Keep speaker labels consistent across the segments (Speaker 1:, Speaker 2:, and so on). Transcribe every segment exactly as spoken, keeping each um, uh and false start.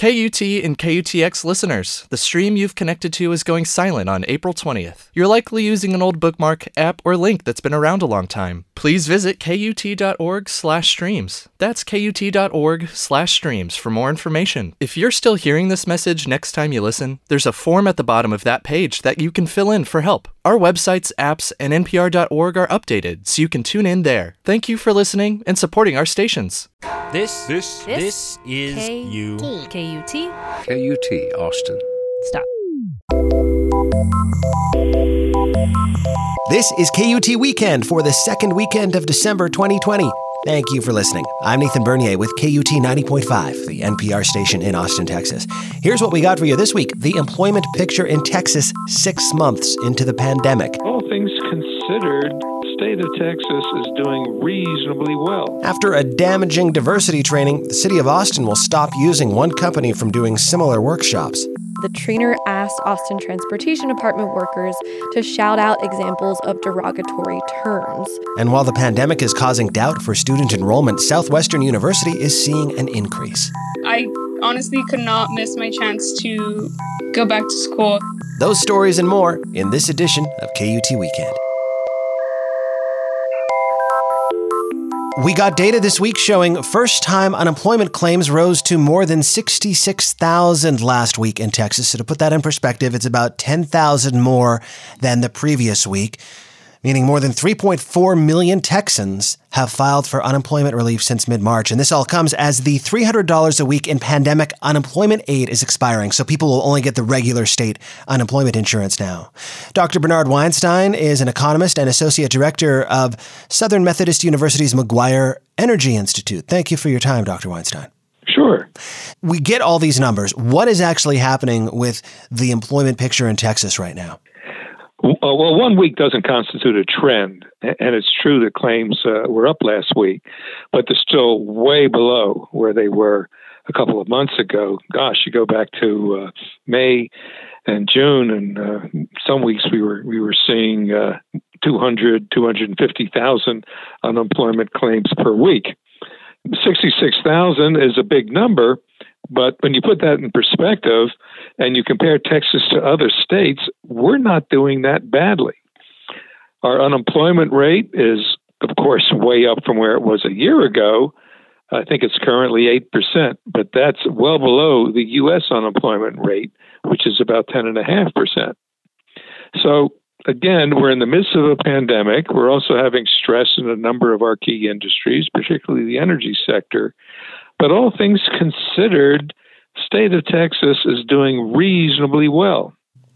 Speaker 1: K U T and K U T X listeners, the stream you've connected to is going silent on April twentieth. You're likely using an old bookmark, app, or link that's been around a long time. Please visit kut.org slash streams. That's kut.org slash streams for more information. If you're still hearing this message next time you listen, there's a form at the bottom of that page that you can fill in for help. Our websites, apps, and N P R dot org are updated, so you can tune in there. Thank you for listening and supporting our stations.
Speaker 2: This,
Speaker 3: This,
Speaker 2: this, is
Speaker 4: K-
Speaker 2: you.
Speaker 4: K U T.
Speaker 3: K U T, Austin.
Speaker 4: Stop.
Speaker 5: This is K U T Weekend for the second weekend of December twenty twenty. Thank you for listening. I'm Nathan Bernier with K U T ninety point five, the N P R station in Austin, Texas. Here's what we got for you this week. The employment picture in Texas six months into the pandemic.
Speaker 6: All things considered, the state of Texas is doing reasonably well.
Speaker 5: After a damaging diversity training, the city of Austin will stop using one company from doing similar workshops.
Speaker 7: The trainer asked Austin Transportation Department workers to shout out examples of derogatory terms.
Speaker 5: And while the pandemic is causing doubt for student enrollment, Southwestern University is seeing an increase.
Speaker 8: I honestly could not miss my chance to go back to school.
Speaker 5: Those stories and more in this edition of K U T Weekend. We got data this week showing first-time unemployment claims rose to more than sixty-six thousand last week in Texas. So to put that in perspective, it's about ten thousand more than the previous week, meaning more than three point four million Texans have filed for unemployment relief since mid-March. And this all comes as the three hundred dollars a week in pandemic unemployment aid is expiring, so people will only get the regular state unemployment insurance now. Doctor Bernard Weinstein is an economist and associate director of Southern Methodist University's McGuire Energy Institute. Thank you for your time, Doctor Weinstein.
Speaker 6: Sure.
Speaker 5: We get all these numbers. What is actually happening with the employment picture in Texas right now?
Speaker 6: Well, one week doesn't constitute a trend, and it's true that claims uh, were up last week, but they're still way below where they were a couple of months ago. Gosh, you go back to uh, May and June, and uh, some weeks we were we were seeing uh, two hundred, two hundred fifty thousand unemployment claims per week. sixty-six thousand is a big number. But when you put that in perspective and you compare Texas to other states, we're not doing that badly. Our unemployment rate is, of course, way up from where it was a year ago. I think it's currently eight percent, but that's well below the U S unemployment rate, which is about ten point five percent. So, again, we're in the midst of a pandemic. We're also having stress in a number of our key industries, particularly the energy sector. But all things considered, the state of Texas is doing reasonably well.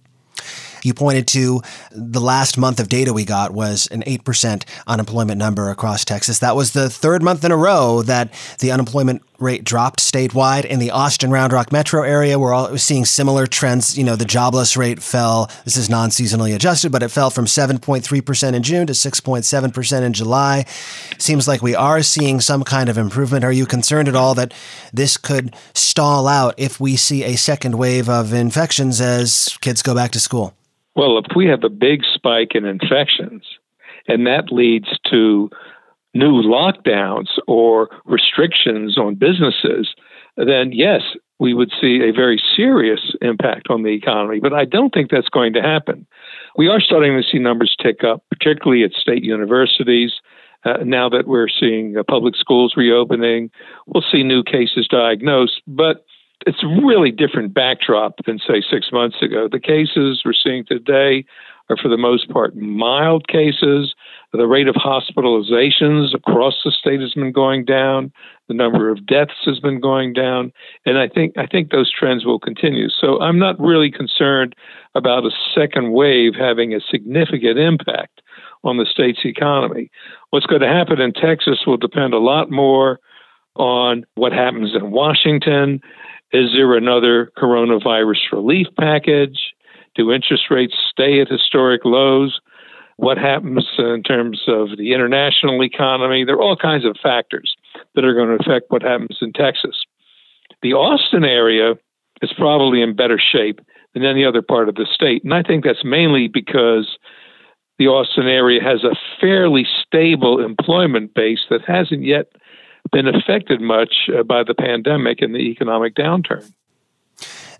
Speaker 5: You pointed to the last month of data we got was an eight percent unemployment number across Texas. That was the third month in a row that the unemployment rate dropped statewide. In the Austin Round Rock metro area, we're all seeing similar trends. You know, the jobless rate fell. This is non-seasonally adjusted, but it fell from seven point three percent in June to six point seven percent in July. Seems like we are seeing some kind of improvement. Are you concerned at all that this could stall out if we see a second wave of infections as kids go back to school?
Speaker 6: Well, if we have a big spike in infections and that leads to new lockdowns or restrictions on businesses, then yes, we would see a very serious impact on the economy. But I don't think that's going to happen. We are starting to see numbers tick up, particularly at state universities. Uh, now that we're seeing uh, public schools reopening, we'll see new cases diagnosed. But it's a really different backdrop than, say, six months ago. The cases we're seeing today are, for the most part, mild cases. The rate of hospitalizations across the state has been going down. The number of deaths has been going down. And I think I think those trends will continue. So I'm not really concerned about a second wave having a significant impact on the state's economy. What's going to happen in Texas will depend a lot more on what happens in Washington. Is there another coronavirus relief package? Do interest rates stay at historic lows? What happens in terms of the international economy? There are all kinds of factors that are going to affect what happens in Texas. The Austin area is probably in better shape than any other part of the state. And I think that's mainly because the Austin area has a fairly stable employment base that hasn't yet been affected much uh, by the pandemic and the economic downturn.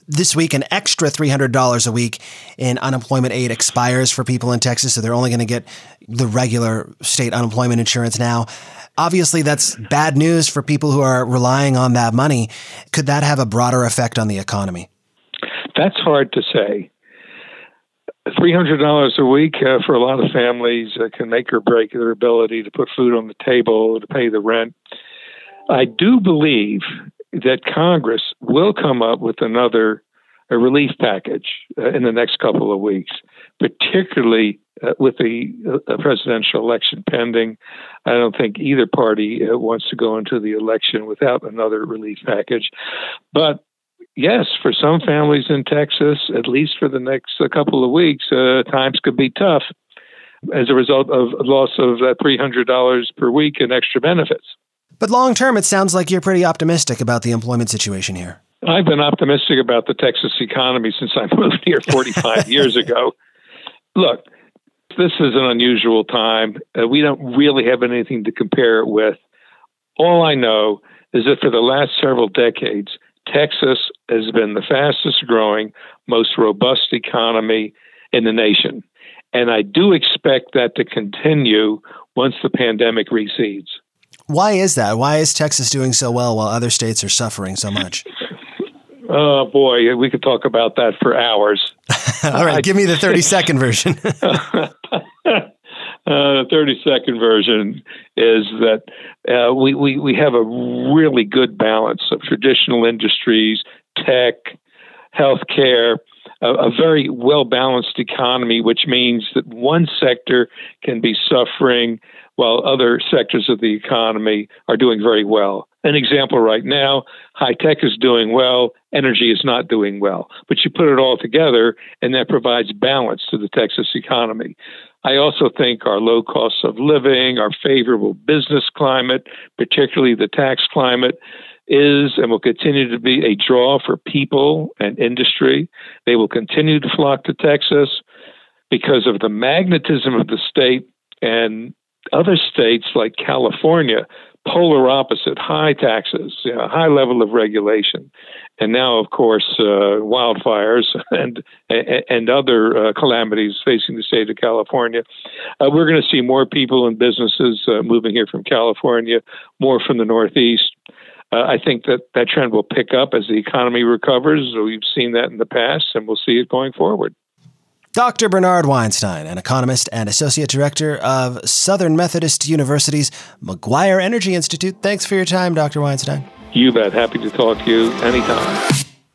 Speaker 5: This week, an extra three hundred dollars a week in unemployment aid expires for people in Texas, so they're only going to get the regular state unemployment insurance now. Obviously, that's bad news for people who are relying on that money. Could that have a broader effect on the economy?
Speaker 6: That's hard to say. three hundred dollars a week uh, for a lot of families uh, can make or break their ability to put food on the table, to pay the rent. I do believe that Congress will come up with another a relief package uh, in the next couple of weeks, particularly uh, with the uh, presidential election pending. I don't think either party uh, wants to go into the election without another relief package. But yes, for some families in Texas, at least for the next uh, couple of weeks, uh, times could be tough as a result of loss of uh, three hundred dollars per week in extra benefits.
Speaker 5: But long term, it sounds like you're pretty optimistic about the employment situation here.
Speaker 6: I've been optimistic about the Texas economy since I moved here forty-five years ago. Look, this is an unusual time. Uh, we don't really have anything to compare it with. All I know is that for the last several decades, Texas has been the fastest growing, most robust economy in the nation. And I do expect that to continue once the pandemic recedes.
Speaker 5: Why is that? Why is Texas doing so well while other states are suffering so much?
Speaker 6: Oh, boy, we could talk about that for hours.
Speaker 5: All right, give me the thirty-second version.
Speaker 6: uh, the thirty-second version is that uh, we, we, we have a really good balance of traditional industries, tech, healthcare, a, a very well-balanced economy, which means that one sector can be suffering while other sectors of the economy are doing very well. An example right now, high tech is doing well, energy is not doing well. But you put it all together, and that provides balance to the Texas economy. I also think our low costs of living, our favorable business climate, particularly the tax climate, is and will continue to be a draw for people and industry. They will continue to flock to Texas because of the magnetism of the state, and other states like California, polar opposite, high taxes, you know, high level of regulation, and now, of course, uh, wildfires and and other uh, calamities facing the state of California. Uh, we're going to see more people and businesses uh, moving here from California, more from the Northeast. Uh, I think that that trend will pick up as the economy recovers. We've seen that in the past, and we'll see it going forward.
Speaker 5: Doctor Bernard Weinstein, an economist and associate director of Southern Methodist University's McGuire Energy Institute. Thanks for your time, Doctor Weinstein.
Speaker 6: You bet. Happy to talk to you anytime.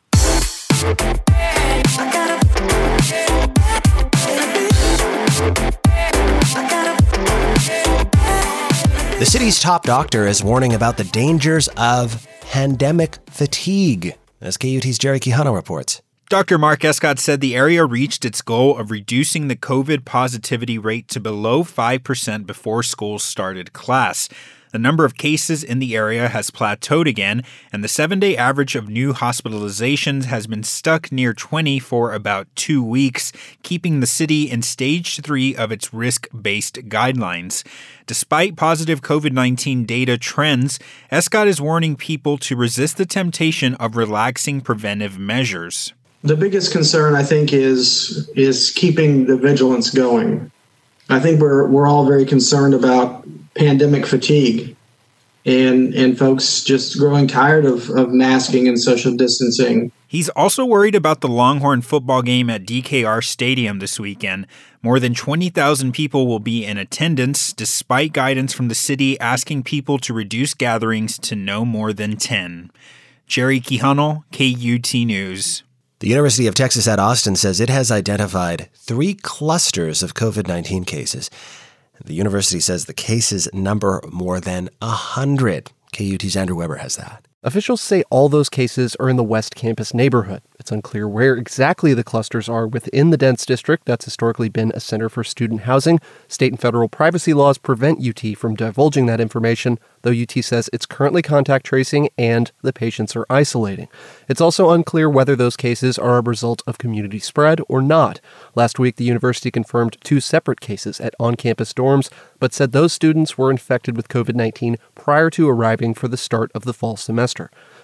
Speaker 5: The city's top doctor is warning about the dangers of pandemic fatigue, as K U T's Jerry Quijano reports.
Speaker 2: Doctor Mark Escott said the area reached its goal of reducing the COVID positivity rate to below five percent before schools started class. The number of cases in the area has plateaued again, and the seven-day average of new hospitalizations has been stuck near twenty for about two weeks, keeping the city in stage three of its risk-based guidelines. Despite positive COVID nineteen data trends, Escott is warning people to resist the temptation of relaxing preventive measures.
Speaker 3: The biggest concern, I think, is is keeping the vigilance going. I think we're we're all very concerned about pandemic fatigue and and folks just growing tired of, of masking and social distancing.
Speaker 2: He's also worried about the Longhorn football game at D K R Stadium this weekend. More than twenty thousand people will be in attendance, despite guidance from the city asking people to reduce gatherings to no more than ten. Jerry Quijano, K U T News.
Speaker 5: The University of Texas at Austin says it has identified three clusters of COVID nineteen cases. The university says the cases number more than one hundred. K U T's Andrew Weber has that.
Speaker 4: Officials say all those cases are in the West Campus neighborhood. It's unclear where exactly the clusters are within the dense district that's historically been a center for student housing. State and federal privacy laws prevent U T from divulging that information, though U T says it's currently contact tracing and the patients are isolating. It's also unclear whether those cases are a result of community spread or not. Last week, the university confirmed two separate cases at on-campus dorms, but said those students were infected with COVID nineteen prior to arriving for the start of the fall semester.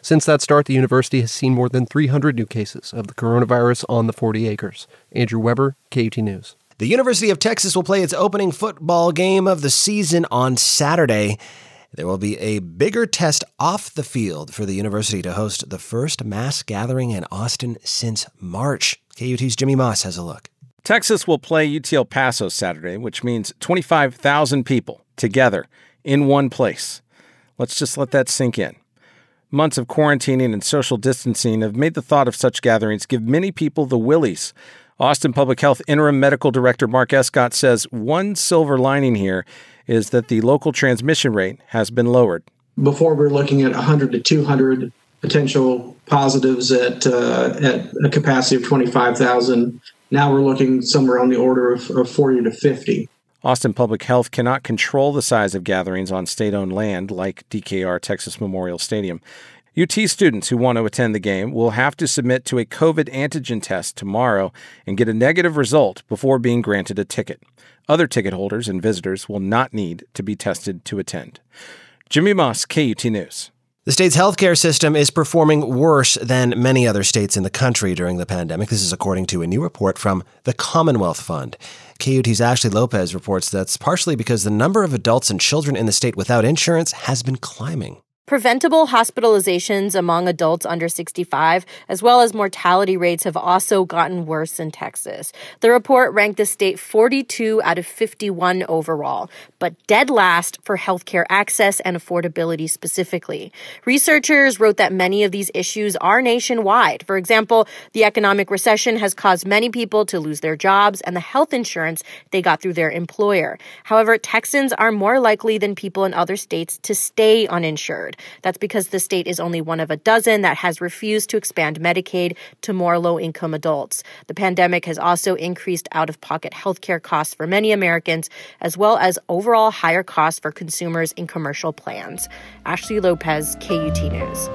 Speaker 4: Since that start, the university has seen more than three hundred new cases of the coronavirus on the forty acres. Andrew Weber, K U T News.
Speaker 5: The University of Texas will play its opening football game of the season on Saturday. There will be a bigger test off the field for the university to host the first mass gathering in Austin since March. K U T's Jimmy Moss has a look.
Speaker 9: Texas will play U T El Paso Saturday, which means twenty-five thousand people together in one place. Let's just let that sink in. Months of quarantining and social distancing have made the thought of such gatherings give many people the willies. Austin Public Health Interim Medical Director Mark Escott says one silver lining here is that the local transmission rate has been lowered.
Speaker 3: Before we we're looking at one hundred to two hundred potential positives at uh, at a capacity of twenty-five thousand. Now we're looking somewhere on the order of, of forty to fifty.
Speaker 9: Austin Public Health cannot control the size of gatherings on state-owned land like D K R Texas Memorial Stadium. U T students who want to attend the game will have to submit to a COVID antigen test tomorrow and get a negative result before being granted a ticket. Other ticket holders and visitors will not need to be tested to attend. Jimmy Moss, K U T News.
Speaker 5: The state's healthcare system is performing worse than many other states in the country during the pandemic. This is according to a new report from the Commonwealth Fund. K U T's Ashley Lopez reports that's partially because the number of adults and children in the state without insurance has been climbing.
Speaker 10: Preventable hospitalizations among adults under sixty-five, as well as mortality rates, have also gotten worse in Texas. The report ranked the state forty-two out of fifty-one overall, but dead last for healthcare access and affordability specifically. Researchers wrote that many of these issues are nationwide. For example, the economic recession has caused many people to lose their jobs and the health insurance they got through their employer. However, Texans are more likely than people in other states to stay uninsured. That's because the state is only one of a dozen that has refused to expand Medicaid to more low-income adults. The pandemic has also increased out-of-pocket healthcare costs for many Americans, as well as overall higher costs for consumers in commercial plans. Ashley Lopez, K U T News.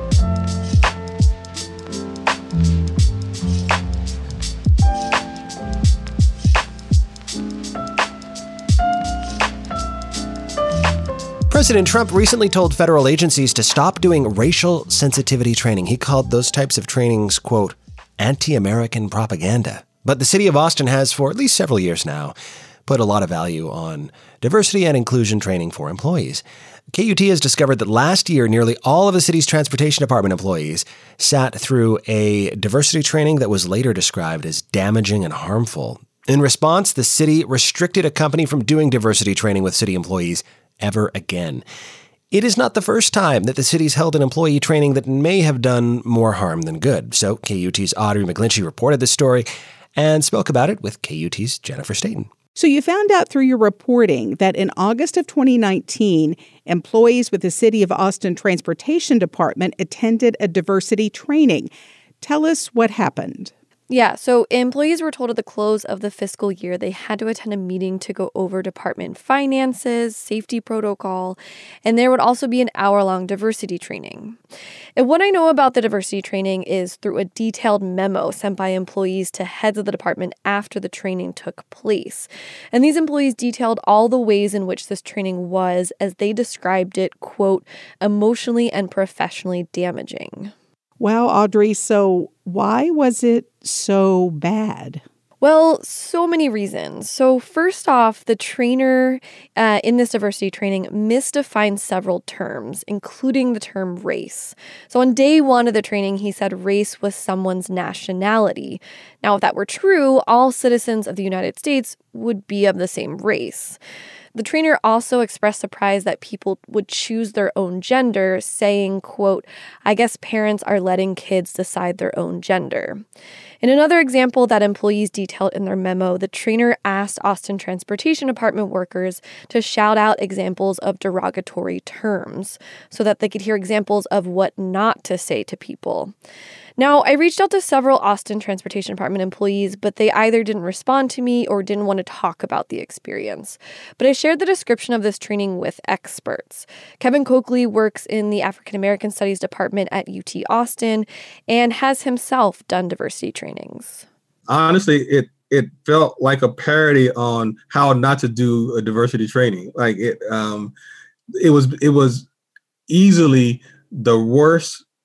Speaker 5: President Trump recently told federal agencies to stop doing racial sensitivity training. He called those types of trainings, quote, anti-American propaganda. But the city of Austin has, for at least several years now, put a lot of value on diversity and inclusion training for employees. K U T has discovered that last year, nearly all of the city's transportation department employees sat through a diversity training that was later described as damaging and harmful. In response, the city restricted a company from doing diversity training with city employees ever again. It is not the first time that the city's held an employee training that may have done more harm than good. So K U T's Audrey McGlinchey reported this story and spoke about it with K U T's Jennifer Staten.
Speaker 11: So you found out through your reporting that in August of twenty nineteen, employees with the City of Austin Transportation Department attended a diversity training. Tell us what happened.
Speaker 7: Yeah, so employees were told at the close of the fiscal year they had to attend a meeting to go over department finances, safety protocol, and there would also be an hour-long diversity training. And what I know about the diversity training is through a detailed memo sent by employees to heads of the department after the training took place. And these employees detailed all the ways in which this training was, as they described it, quote, emotionally and professionally damaging.
Speaker 11: Wow, Audrey, so why was it so bad?
Speaker 7: Well, so many reasons. So first off, the trainer uh, in this diversity training misdefined several terms, including the term race. So on day one of the training, he said race was someone's nationality. Now, if that were true, all citizens of the United States would be of the same race. The trainer also expressed surprise that people would choose their own gender, saying, quote, I guess parents are letting kids decide their own gender. In another example that employees detailed in their memo, the trainer asked Austin Transportation Department workers to shout out examples of derogatory terms so that they could hear examples of what not to say to people. Now, I reached out to several Austin Transportation Department employees, but they either didn't respond to me or didn't want to talk about the experience. But I shared the description of this training with experts. Kevin Coakley works in the African American Studies Department at U T Austin and has himself done diversity trainings.
Speaker 12: Honestly, it it felt like a parody on how not to do a diversity training. Like it, um, it was it was easily the worst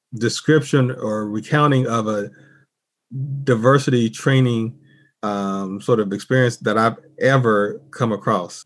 Speaker 12: description or recounting of a diversity training um, sort of experience that I've ever come across.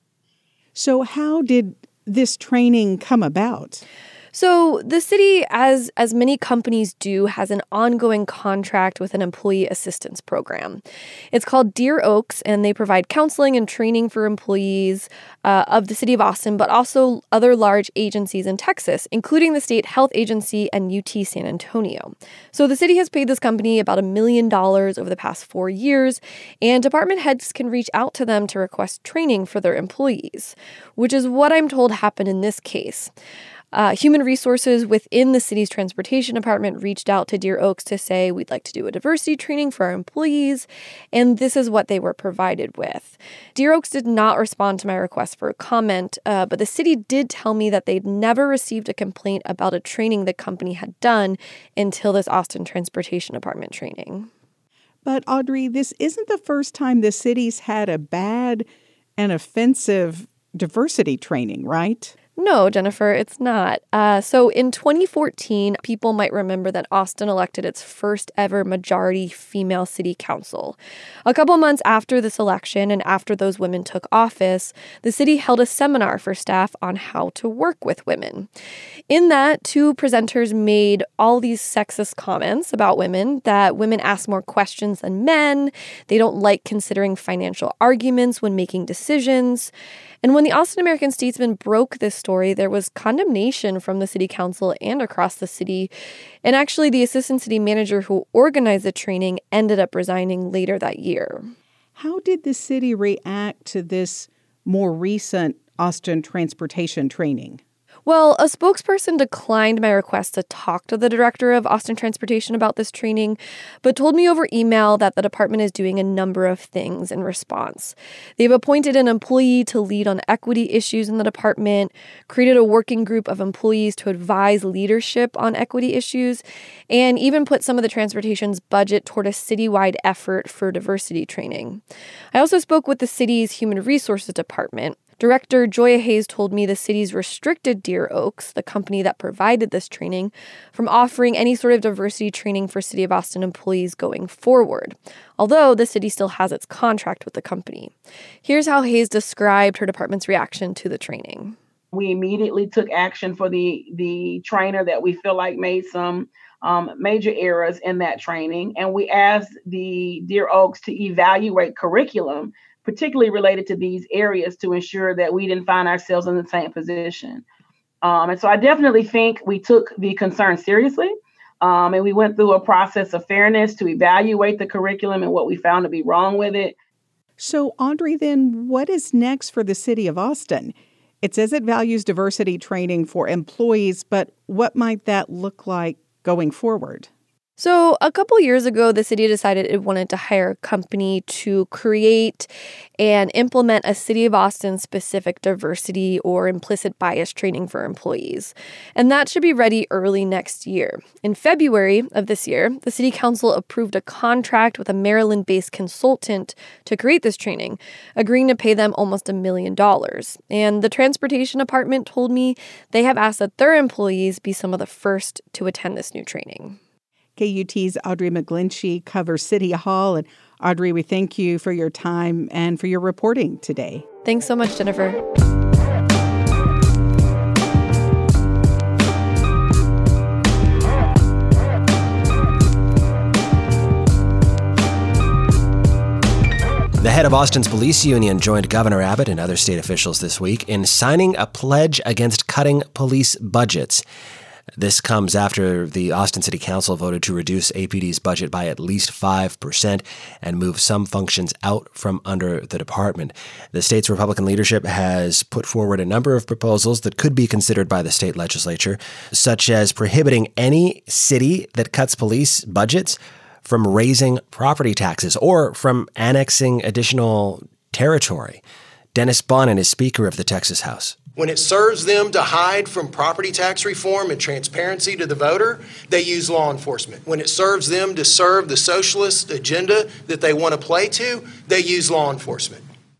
Speaker 11: So how did this training come about?
Speaker 7: So the city, as as many companies do, has an ongoing contract with an employee assistance program. It's called Deer Oaks, and they provide counseling and training for employees uh, of the city of Austin, but also other large agencies in Texas, including the State Health Agency and U T San Antonio. So the city has paid this company about a million dollars over the past four years, and department heads can reach out to them to request training for their employees, which is what I'm told happened in this case. Uh, Human Resources within the city's transportation department reached out to Deer Oaks to say, we'd like to do a diversity training for our employees, and this is what they were provided with. Deer Oaks did not respond to my request for a comment, uh, but the city did tell me that they'd never received a complaint about a training the company had done until this Austin Transportation Department training.
Speaker 11: But Audrey, this isn't the first time the city's had a bad and offensive diversity training, right?
Speaker 7: No, Jennifer, it's not. Uh, so in twenty fourteen, people might remember that Austin elected its first ever majority female city council. A couple months after this election and after those women took office, the city held a seminar for staff on how to work with women. In that, two presenters made all these sexist comments about women, that women ask more questions than men, they don't like considering financial arguments when making decisions. And when the Austin American-Statesman broke this story, there was condemnation from the city council and across the city. And actually, the assistant city manager who organized the training ended up resigning later that year.
Speaker 11: How did the city react to this more recent Austin transportation training?
Speaker 7: Well, a spokesperson declined my request to talk to the director of Austin Transportation about this training, but told me over email that the department is doing a number of things in response. They've appointed an employee to lead on equity issues in the department, created a working group of employees to advise leadership on equity issues, and even put some of the transportation's budget toward a citywide effort for diversity training. I also spoke with the city's Human Resources Department. Director Joya Hayes told me the city's restricted Deer Oaks, the company that provided this training, from offering any sort of diversity training for City of Austin employees going forward, although the city still has its contract with the company. Here's how Hayes described her department's reaction to the training.
Speaker 13: We immediately took action for the, the trainer that we feel like made some um, major errors in that training, and we asked the Deer Oaks to evaluate curriculum particularly related to these areas to ensure that we didn't find ourselves in the same position. Um, and so I definitely think we took the concern seriously. Um, and we went through a process of fairness to evaluate the curriculum and what we found to be wrong with it.
Speaker 11: So, Audrey, then what is next for the city of Austin? It says it values diversity training for employees, but what might that look like going forward?
Speaker 7: So a couple years ago, the city decided it wanted to hire a company to create and implement a City of Austin specific diversity or implicit bias training for employees. And that should be ready early next year. In February of this year, the city council approved a contract with a Maryland-based consultant to create this training, agreeing to pay them almost a million dollars. And the transportation department told me they have asked that their employees be some of the first to attend this new training.
Speaker 11: K U T's Audrey McGlinchey covers City Hall. And Audrey, we thank you for your time and for your reporting today.
Speaker 7: Thanks so much, Jennifer.
Speaker 5: The head of Austin's police union joined Governor Abbott and other state officials this week in signing a pledge against cutting police budgets. This comes after the Austin City Council voted to reduce A P D's budget by at least five percent and move some functions out from under the department. The state's Republican leadership has put forward a number of proposals that could be considered by the state legislature, such as prohibiting any city that cuts police budgets from raising property taxes or from annexing additional territory. Dennis Bonnen is Speaker of the Texas House.
Speaker 14: When it serves them to hide from property tax reform and transparency to the voter, they use law enforcement. When it serves them to serve the socialist agenda that they want to play to, they use law enforcement.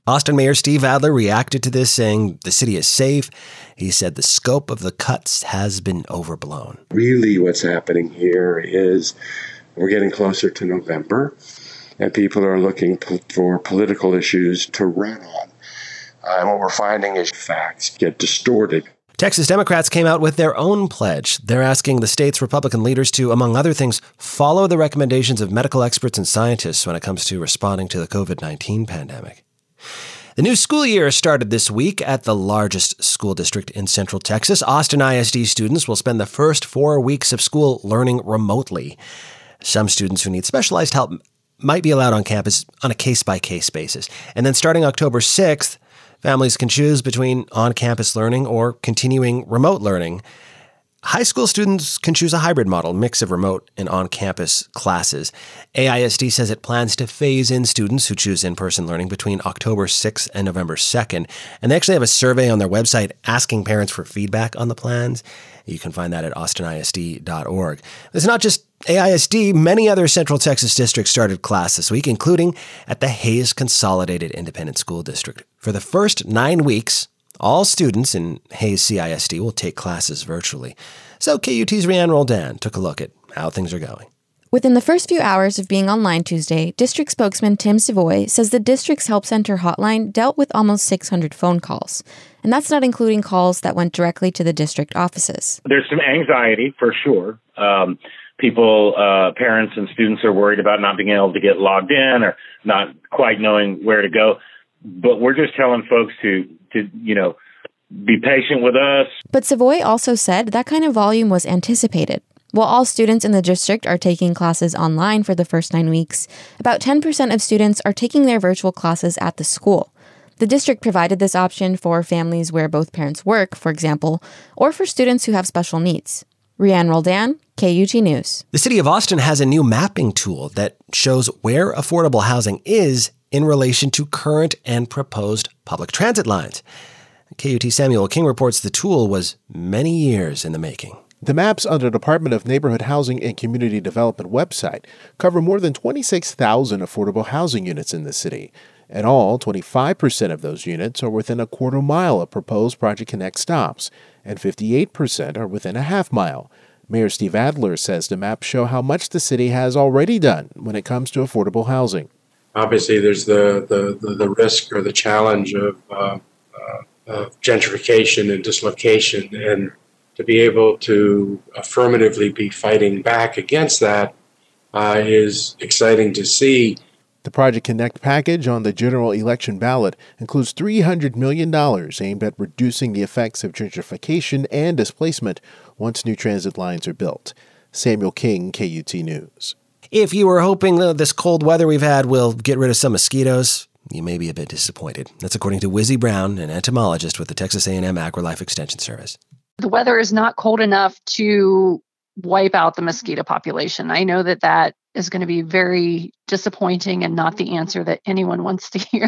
Speaker 5: Austin Mayor Steve Adler reacted to this, saying the city is safe. He said the scope of the cuts has been overblown.
Speaker 15: Really what's happening here is we're getting closer to November, and people are looking po- for political issues to run on. Uh, and what we're finding is facts get distorted.
Speaker 5: Texas Democrats came out with their own pledge. They're asking the state's Republican leaders to, among other things, follow the recommendations of medical experts and scientists when it comes to responding to the covid nineteen pandemic. The new school year started this week at the largest school district in Central Texas. Austin I S D students will spend the first four weeks of school learning remotely. Some students who need specialized help might be allowed on campus on a case-by-case basis. And then starting October sixth, families can choose between on-campus learning or continuing remote learning. High school students can choose a hybrid model, mix of remote and on-campus classes. A I S D says it plans to phase in students who choose in-person learning between October sixth and November second. And they actually have a survey on their website asking parents for feedback on the plans. You can find that at austin I S D dot org. It's not just A I S D. Many other Central Texas districts started class this week, including at the Hays Consolidated Independent School District. For the first nine weeks, all students in Hays C I S D will take classes virtually. So K U T's Rianne Roldan took a look at how things are going.
Speaker 16: Within the first few hours of being online Tuesday, district spokesman Tim Savoy says the district's Help Center hotline dealt with almost six hundred phone calls. And that's not including calls that went directly to the district offices.
Speaker 17: There's some anxiety, for sure. Um, people, uh, parents and students are worried about not being able to get logged in or not quite knowing where to go. But we're just telling folks to, to you know, be patient with us.
Speaker 16: But Savoy also said that kind of volume was anticipated. While all students in the district are taking classes online for the first nine weeks, about ten percent of students are taking their virtual classes at the school. The district provided this option for families where both parents work, for example, or for students who have special needs. Rianne Roldan, K U T News.
Speaker 5: The city of Austin has a new mapping tool that shows where affordable housing is in relation to current and proposed public transit lines. K U T Samuel King reports the tool was many years in the making.
Speaker 18: The maps on the Department of Neighborhood Housing and Community Development website cover more than twenty-six thousand affordable housing units in the city. In all, twenty-five percent of those units are within a quarter mile of proposed Project Connect stops, and fifty-eight percent are within a half mile. Mayor Steve Adler says the maps show how much the city has already done when it comes to affordable housing.
Speaker 19: Obviously, there's the, the, the, the risk or the challenge of, uh, uh, of gentrification and dislocation, and to be able to affirmatively be fighting back against that uh, is exciting to see.
Speaker 18: The Project Connect package on the general election ballot includes three hundred million dollars aimed at reducing the effects of gentrification and displacement once new transit lines are built. Samuel King, K U T News.
Speaker 5: If you were hoping that this cold weather we've had will get rid of some mosquitoes, you may be a bit disappointed. That's according to Wizzy Brown, an entomologist with the Texas A and M AgriLife Extension Service.
Speaker 20: The weather is not cold enough to wipe out the mosquito population. I know that that is going to be very disappointing and not the answer that anyone wants to hear.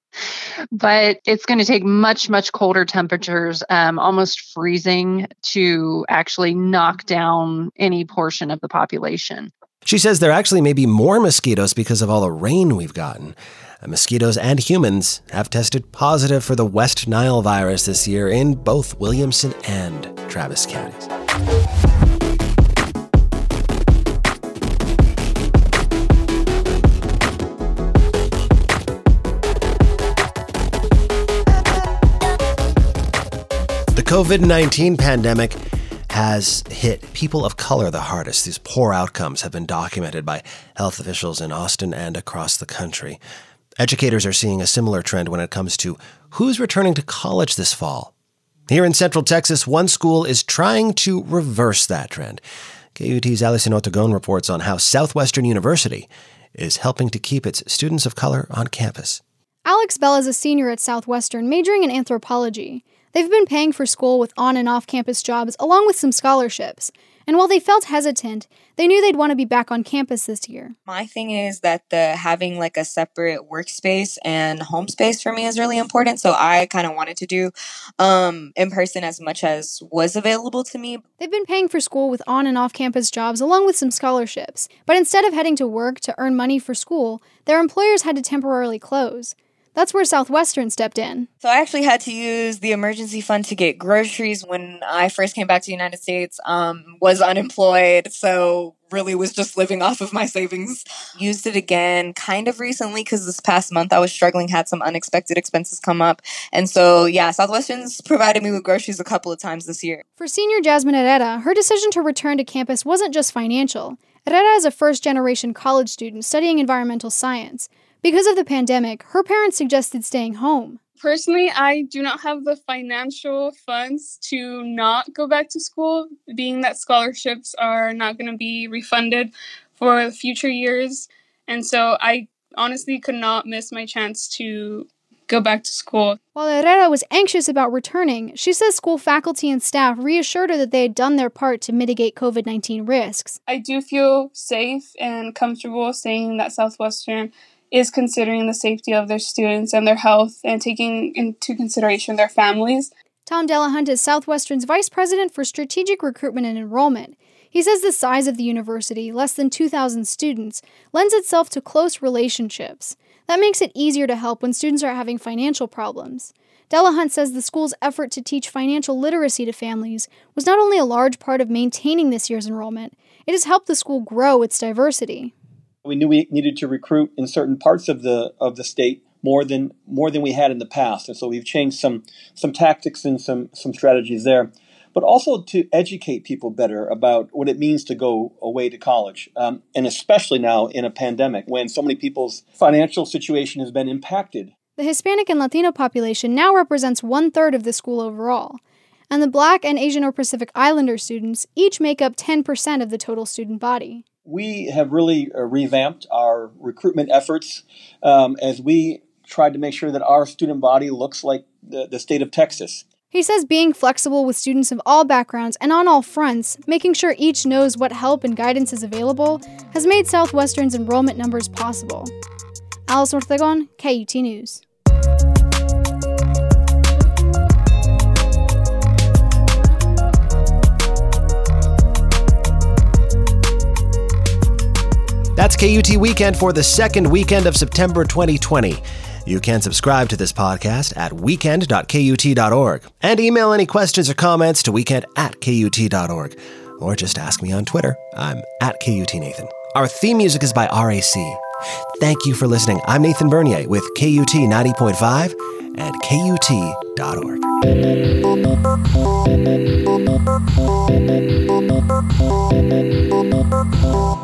Speaker 20: But it's going to take much, much colder temperatures, um, almost freezing, to actually knock down any portion of the population.
Speaker 5: She says there actually may be more mosquitoes because of all the rain we've gotten. Mosquitoes and humans have tested positive for the West Nile virus this year in both Williamson and Travis counties. The covid nineteen pandemic has hit people of color the hardest. These poor outcomes have been documented by health officials in Austin and across the country. Educators are seeing a similar trend when it comes to who's returning to college this fall. Here in Central Texas, one school is trying to reverse that trend. K U T's Alison Otagon reports on how Southwestern University is helping to keep its students of color on campus.
Speaker 21: Alex Bell is a senior at Southwestern, majoring in anthropology. They've been paying for school with on- and off-campus jobs, along with some scholarships. And while they felt hesitant, they knew they'd want to be back on campus this year.
Speaker 22: My thing is that the having like a separate workspace and home space for me is really important. So I kind of wanted to do um, in person as much as was available to me.
Speaker 21: They've been paying for school with on- and off-campus jobs, along with some scholarships. But instead of heading to work to earn money for school, their employers had to temporarily close. That's where Southwestern stepped in.
Speaker 22: So I actually had to use the emergency fund to get groceries when I first came back to the United States, um, was unemployed, so really was just living off of my savings. Used it again kind of recently because this past month I was struggling, had some unexpected expenses come up. And so, yeah, Southwestern's provided me with groceries a couple of times this year.
Speaker 21: For senior Jasmine Herrera, her decision to return to campus wasn't just financial. Herrera is a first-generation college student studying environmental science. Because of the pandemic, her parents suggested staying home.
Speaker 1: Personally, I do not have the financial funds to not go back to school, being that scholarships are not going to be refunded for future years. And so I honestly could not miss my chance to go back to school.
Speaker 21: While Herrera was anxious about returning, she says school faculty and staff reassured her that they had done their part to mitigate covid nineteen risks.
Speaker 1: I do feel safe and comfortable saying that Southwestern is considering the safety of their students and their health and taking into consideration their families.
Speaker 21: Tom Delahunt is Southwestern's Vice President for Strategic Recruitment and Enrollment. He says the size of the university, less than two thousand students, lends itself to close relationships. That makes it easier to help when students are having financial problems. Delahunt says the school's effort to teach financial literacy to families was not only a large part of maintaining this year's enrollment, it has helped the school grow its diversity.
Speaker 8: We knew we needed to recruit in certain parts of the of the state more than more than we had in the past, and so we've changed some some tactics and some some strategies there, but also to educate people better about what it means to go away to college, um, and especially now in a pandemic when so many people's financial situation has been impacted.
Speaker 21: The Hispanic and Latino population now represents one-third of the school overall, and the Black and Asian or Pacific Islander students each make up ten percent of the total student body.
Speaker 8: We have really uh, revamped our recruitment efforts um, as we tried to make sure that our student body looks like the, the state of Texas.
Speaker 21: He says being flexible with students of all backgrounds and on all fronts, making sure each knows what help and guidance is available, has made Southwestern's enrollment numbers possible. Alice Ortegon, K U T News.
Speaker 5: That's K U T Weekend for the second weekend of September twenty twenty. You can subscribe to this podcast at weekend dot k u t dot org and email any questions or comments to weekend at k u t dot org. Or just ask me on Twitter. I'm at K U T Nathan. Our theme music is by R A C. Thank you for listening. I'm Nathan Bernier with K U T ninety point five and K U T dot org.